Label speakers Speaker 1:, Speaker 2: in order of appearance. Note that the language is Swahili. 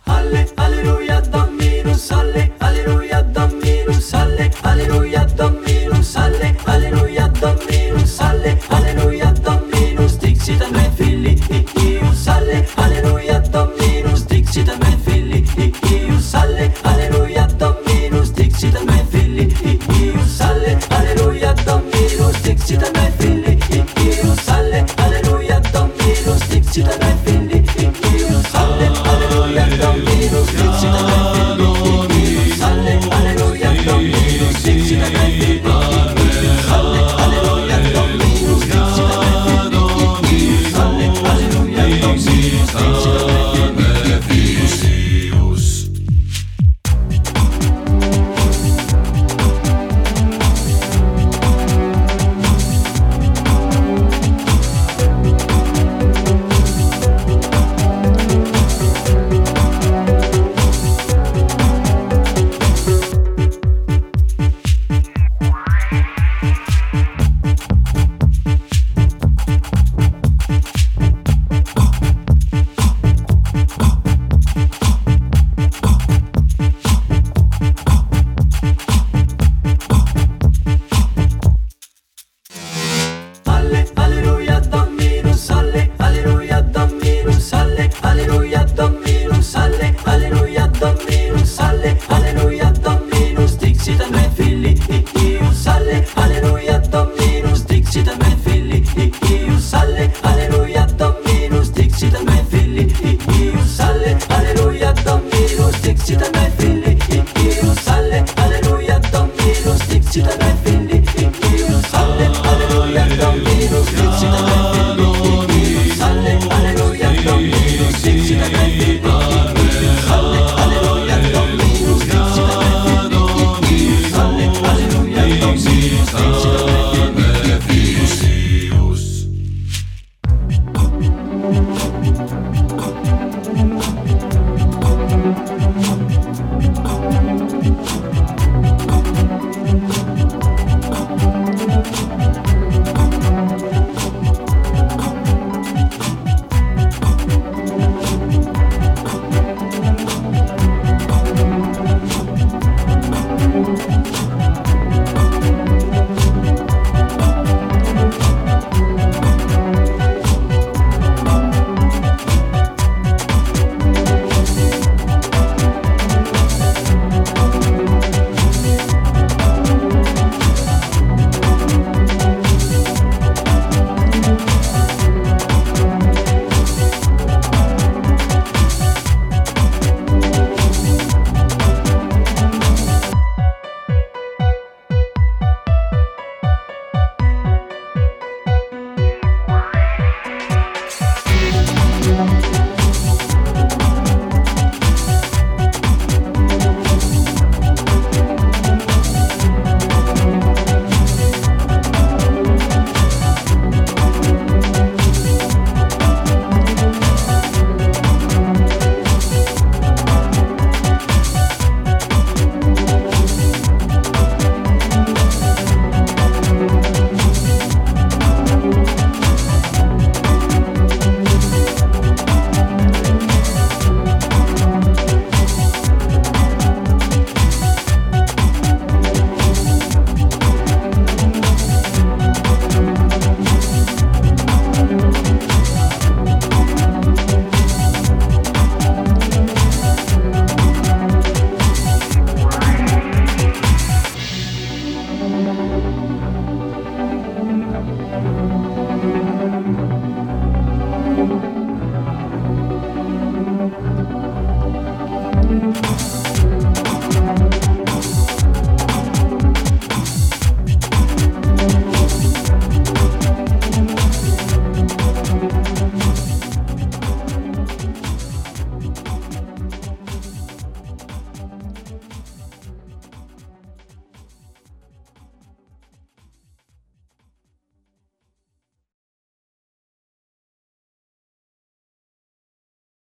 Speaker 1: Alle, alleluia, Dominus, alle, alleluia, Dominus, alle, alleluia, Dominus, alle, alleluia, Dominus, alle, alleluia, Dominus, dixit a me fili, ius, alle, alleluia, Dominus, dixit a me fili, ius, alle, alleluia, Dominus, dixit a me fili, ius, alle, alleluia, Dominus, dixit a me fili, ius, alle, alleluia, Dominus, dixit a me fili, ius, alle, alleluia, Dominus, dixit a me fili, ius, alle, alleluia, Dominus, dixit a me fili, ius, alle, alleluia, Dominus, dixit a me fili, ius, alle, alleluia, Dominus, dixit a me fili, ius. Alle, alleluia, Dominus, alle, alleluia, Dominus, alle, alleluia, Dominus.